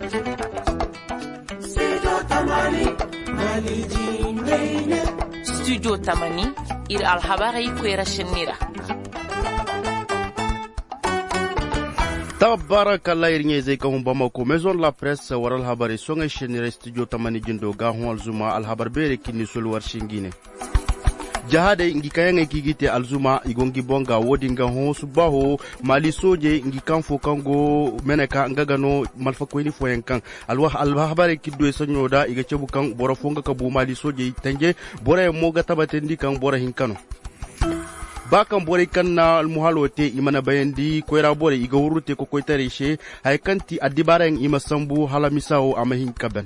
Studio Tamani ir alhabari kwera shenira. Tabarakallah irnye zai kahun Bamako Maison la Presse waral habari songa shenira Studio Tamani jindo ga hon alzuma alhabar bere kini sulwar shingine. Jahade ngi kayanga kigite alzuma igongi bonga wodinga hon subaho mali soje ngi kanfo kango meneka ngagano malfa koyni foyenkan alwa habare kiddo sanyoda iga cebu kan bora fonga kabu mali soje tanje bora moga tabatendi kan bora hinkano bakan bore kanna muhalote imana bayandi koyra bore iga wurute ko koytare she hay kanti adibaren imasambu halamisao amahin kaban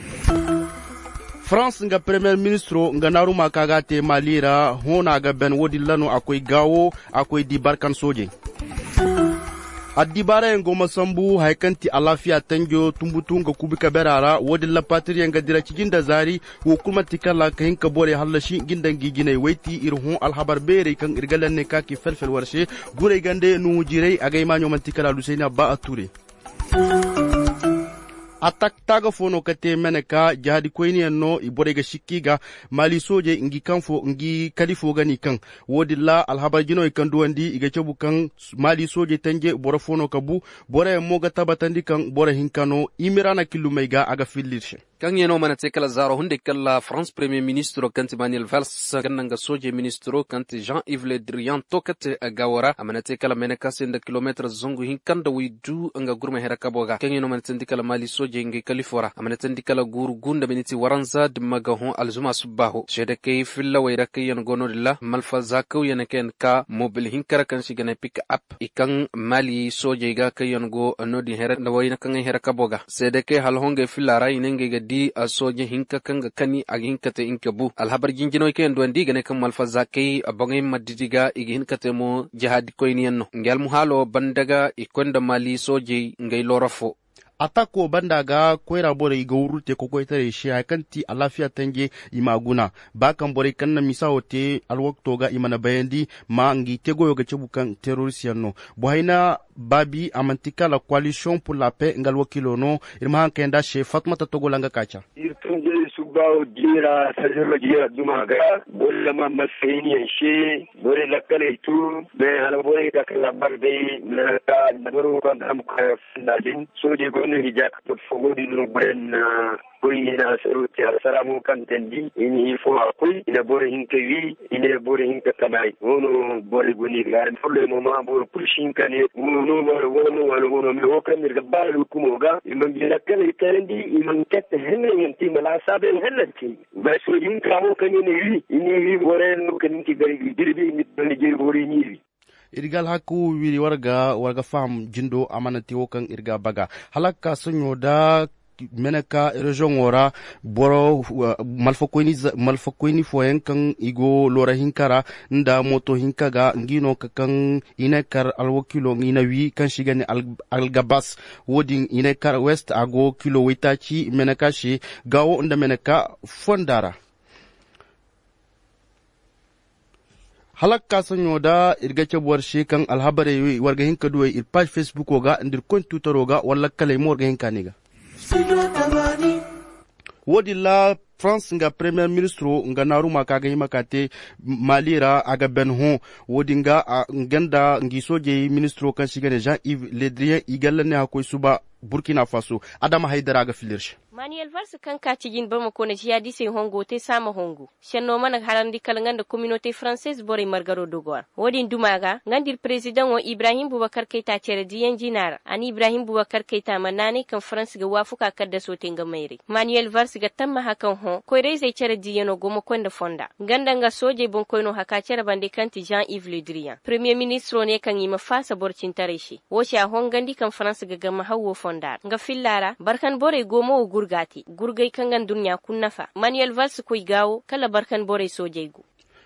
France nga premier ministro nga naruma kagate malira hona ga ben wodi lano akoy gawo akoy di barkan soje adibara ngo masambu haikanti alafia tanjo tumbutu nga kubika berara wodi la patria nga dira ciginda zari wo kuma tikala kahin ka bore halashi gindangi ginay wayti irhon alhabar bere kan irgalanne kaki felfel warshe gure gande nu jirey agay manyo mantikala lusaina ba ature atak taga fono kate meneka jadi koyni no iborega shikiga mali soje ngi kanfo ngi kalifo gani kan wodi la alhabar jino kan duwandi iga cebu kan mali soje tanje bora fono kabu bora moga tabatandi kan bora hinkano imirana kilumaiga aga fillirshe kan yeno mana tekala zaro hunde kala France premier ministre kanti Manuel Valls kananga soje ministro kanti Jean-Yves Le Drian tokate agawara amana tekala meneka senda kilometer zongu hinkanda widu anga gurma herakaboga kan yeno mana tekala mali soje ngi kalifora amana tekala guru gunda miniti waranza dimaga hon alzuma subaho shede kay filla wayra kayen gonodilla malfa zakaw yeneken ka mobil hinkara kan sigana pick up ikan mali soje ga kayen go nodi hera wayna kan herakaboga shede kay hal honge fillara inenge di a soje hinka kanga kani ag hinkate inkabu alhabar jinjino ke ndo ndi gane kan malfa zakai abangay madidiga ig hinkate mo jihad koyniyanno ngel mu halo bandaga ikonda mali soje ngay lorafo atako bandaga koyra bore iga wurute ko koytare shi hakanti alafiya tanje imaguna bakan bore kanna misawote alwakto ga imana bayandi ma ngi tego yoga cebukan terrorisiano bohayna babi amantika la coalition pour la paix ngal wakilo no irma kenda she Fatmata Togolanga kacha irtunje subaw dira sajero dira dumaga bolla mamma feni she bore la kale tu be hala bore ka kala barbe na ka nabaro ko dam ka findadin soje gonu hijak to fogodi no bren ina saruti asalamu kantendi ini fo akui ina bore hinkewi ina bore hinka tamai wono bore goni gar fulle mo ma bore pushin kane wono me hokan mir gabalu kumoga imam bila kale tarendi imam ket henen ti mala sabe henati baso hinka ho kane ni bore no kanti gari dirbi ni jeri bore ni irgal haku wiri warga fam jindo amanati wokan irga baga halaka sunyo da meneka region ora boro malfa koyni foyen kan igo lora hinkara nda moto hinkaga ngino kan inekar alwakilo ngina wi kan shigani algabas wodin inekar west ago kilo witachi meneka shi gawo nda meneka fondara halakka sanyo da irgace buwar shekan alhabare warga hinka duwe ir page Facebook oga ndir kon Twitter oga walla kale mo warga hinka niga wodi la France nga premier ministro nga naruma kaga himakate malira aga benho wodi nga ngenda ngisoje ministro kan sigane Jean-Yves Le Drian igalane hakoy suba Burkina Faso Adama Haidara aga filirsh Manuel Valls kan ka cigin bama ko na jiya dise hongo te sama hongo shenno mana harandi kala nganda communauté française bore margaro dogor wodin dumaga ngandir president o Ibrahim Boubacar Keita cere diyan jinar ani Ibrahim Boubacar Keita manane kan France ga wafuka kadda sote nga mayri Manuel Valls ga tamma hakan ho ko reze cere diyano gomo konda fonda ganda nga soje bon koyno haka cere bande kanti Jean-Yves Le Drian premier ministre ne kan yima fasa borcin tareshi wocha hongandi kan France ga gama hawo fonda nga fillara barkan bore gomo gurgai kangan dunya kunnafa Manuel Valls koy gawo kala barkan bore sojeygu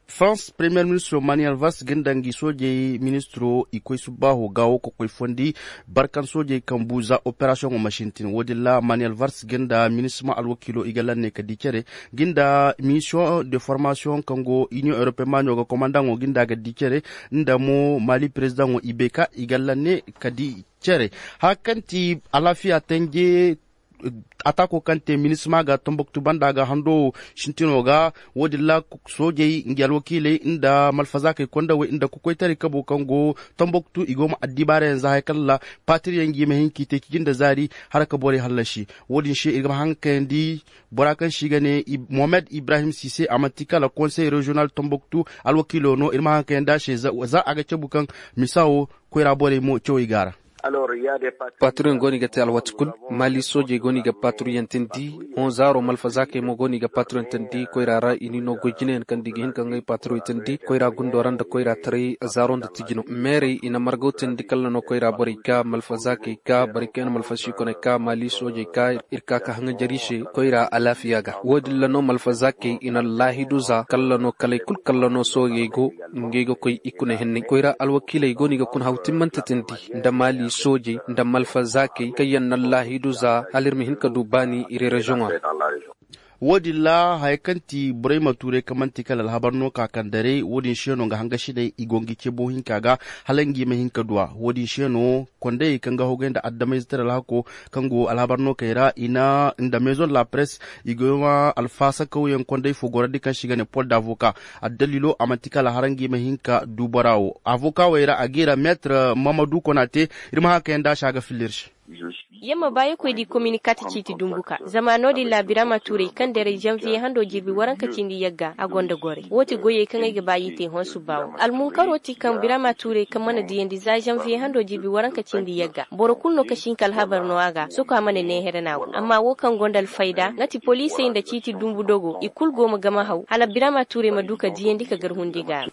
France Premier Ministre Manuel Valls gandangi soje ministro ikoi subaho gawo ko koy fondi barkan soje kambuza operation o machintin wodilla Manuel Valls ganda ministre alwakilo igalanne kadi kere ginda mission de formation kango Union Européenne manyoga commandant o ginda ga dikere ndamo Mali president o Ibeka igalanne kadi kere hakanti alafiya tenge atako kante minisma ga Tombouctou banda ga hando shintino ga wodilla soje ngal wakile inda malfazake konda we inda kukoitari kabo kango Tombouctou igoma addibare yanzu haykalla patri yangi me hinki te kijinda zari haraka bore hallashi wodin she igama hankendi borakan shigane Mohamed Ibrahim Cissé amatika la conseil régional Tombouctou alwakilo no irma hankenda she za aga cebukan misawo koira bore mo choigara. patrouille goni ga tal watkul Mali soje goni ga patrouille entendi 11 malfazake mo goni ga patrouille entendi koirara ini no gojinen kan digi hin kan ngai patrouille entendi koira gundoran da koira tari zaron da tijino meri ina margo tendi kala no koira borika malfazake ka bariken malfashi kone ka Mali soje ka irka ka hanga jarishe koira alafiya ga wodilla no malfazake ina lahiduza kala no kala kul kala no soje go ngego koy ikune henni koira alwakile goni ga kun hawtimman tendi nda Mali soje nda malfazake kayan Allah duza alirmihin ka dubani ire region wodilla haykanti Burema Ture kamanti kala habarno ka kandare wodin sheno nga hanga shide igongi kebo hinkaga halangi me hinkadwa wodin sheno konde kanga hogenda addamaister hako kango alhabarno kaira ina inda maison la presse igoma alfasa kauyen konde fogoradi kan shigane Paul d'avocat addalilo amantika la harangi me hinka dubarawo avocat waira agira maître Mamadou Konaté irma hakenda shaga filirshi yamma baya koy di communicate citi dumbuka zamano di la Burema Ture kan dere janvier hando jirbi waranka cindi yagga a gonda gore woti goye kan ga bayi te hon subawo almunkaro ti kan Burema Ture kan mana di yandi za janvier hando jirbi waranka cindi yagga boro kulno ka shinkal habar no aga suka mana ne heranawo amma wo kan gondal faida nati police inda citi dumbu dogo ikul goma gama haw hala Burema Ture maduka di yandi ka garhundi ga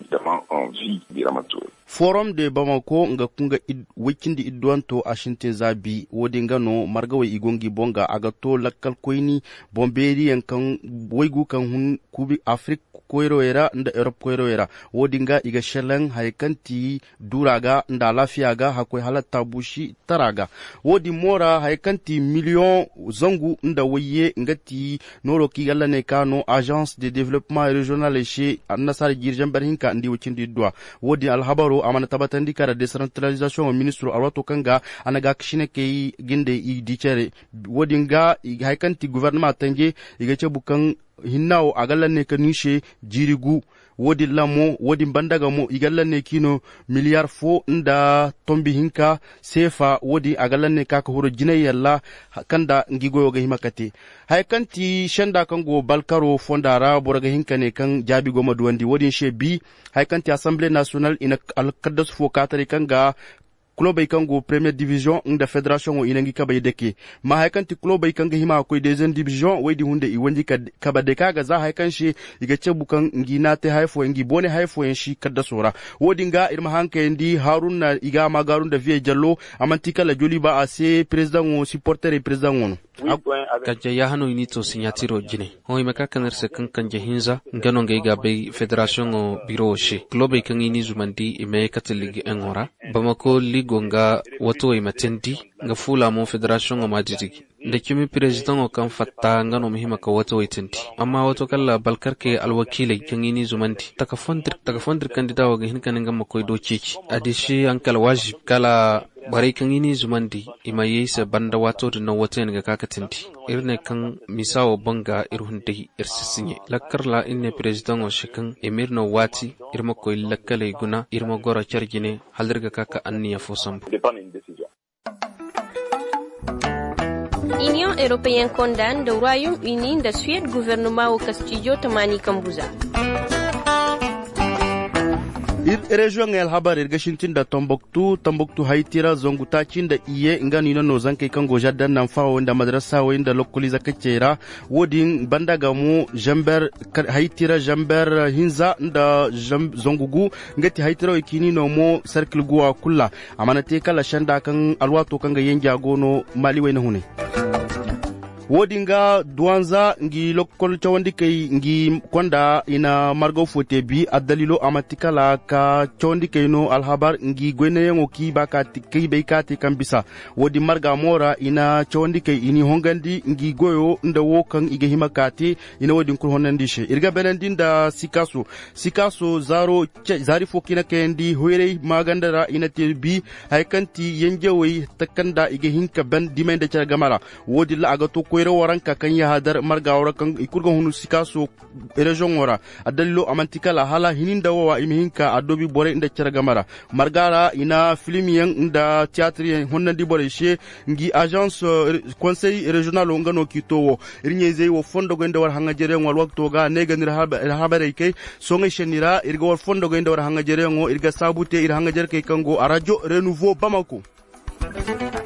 Forum de Bamako nga kunga wikindi idwanto ashinte zabi wodingano margawe igongi bonga agato lakal koini bomberi yankan waigu kan hun kubi Afrique koyroera nda Europe koyroera wodinga iga shelan haikanti duraga nda lafiyaga hakoy halatta bushi taraga wodi mora haikanti million zangu nda waye ngati noro ki yalla ne kano agence de développement régional chez nasar girjan berhinka ndi wikindi dwa wodi alhabaro amana tabatandi kara decentralisation au ministre alwato kanga anaga kishine ke ginde i dichere wodinga haikanti gouvernement tanje iga cebukan hinnawo agalanne kanishe jirigu wodi lamo wodi bandaga mo igalanne kino miliyar fo nda tombi hinka sefa wodi agalanne kaka huro jinay yalla kanda ngigoyo ga himakati haikanti shanda kango balkaro fondara boraga hinka ne kan jabi goma duwandi wodi shebi haikanti assemblée nationale ina alqaddas fo katari kanga club ikango première division nda fédération o inangi kaba yedeke ma haikanti club ikanga hima ko deuxième division wedi hunde i wandi kaba de kaga za haikanshi iga cebukan ngina te haifo ngi bone haifo en shi kadda sora wodi nga irma hanke ndi haruna iga magarun da vie jallo amantika la joliba ase président o supporter et président ono kaja ya hano inito signatiro jine hoy maka kanerse kan hinza ngano ngaiga be fédération o bureau she club ikangi ni zumandi ime kateligi engora bamako ligonga wato imatendi nga fula mo fédération o majidigi da kimi président o kan fatta ngano mihima ka wato itendi amma wato kala balkarke alwakile kangi ni zumandi taka fondir kandida wa hin kan ngam ko do cici adishi ankal wajib kala bare kan ini zumandi ima yesa banda wato da na wata ga kakatinti irne kan misawo banga irhunde irsisinye lakarla inne president o shikan emirno wati irma ko lakkale guna irma gora chargine halirga kaka anniya fosambu Union Européenne condamne le Royaume-Uni de Suède gouvernement au Castillo Tamani Kambuza. Region el habar irgashintin da Tombouctou haitira zongu tacin da iye ngani no zankai kango jaddan nan fawo da madrasa wo inda lokoliza kacera wodin bandaga mu jamber haitira jamber hinza da zongugu ngati haitira ikini no mo circle guwa kulla amana te kala shanda kan alwato kanga yenja gono mali wayna hune wodinga duanza ngi lokol chawandi kay ngi konda ina margo fote bi adalilo amatikala ka chawandi kay no alhabar ngi gweneyengo ki bakati kay beykati kambisa wodi marga mora ina chawandi kay ini hongandi ngi goyo ndawo kan ige himakati ina wodi kul honandishe irga belendinda sikaso zari fokina kendi hoyre magandara ina tebi haykanti yenjewey takanda ige hinka ben dimende cha gamara wodi la agato koyre waranka kan ya hadar marga wara kan ikurga hunu sikaso region wara adalilo amantikala hala hininda wa imihinka adobi bore inda cha gamara margara ina filmiyan inda theatre honnandi bore she ngi agence conseil régional ngano kitowo irnyeze wo fondo gende war hanga jere ngol wakto ga neganir habare ke songa shenira irga war fondo gende war hanga jere ngo irga sabute ir hanga jere ke kango a radio renouveau Bamako.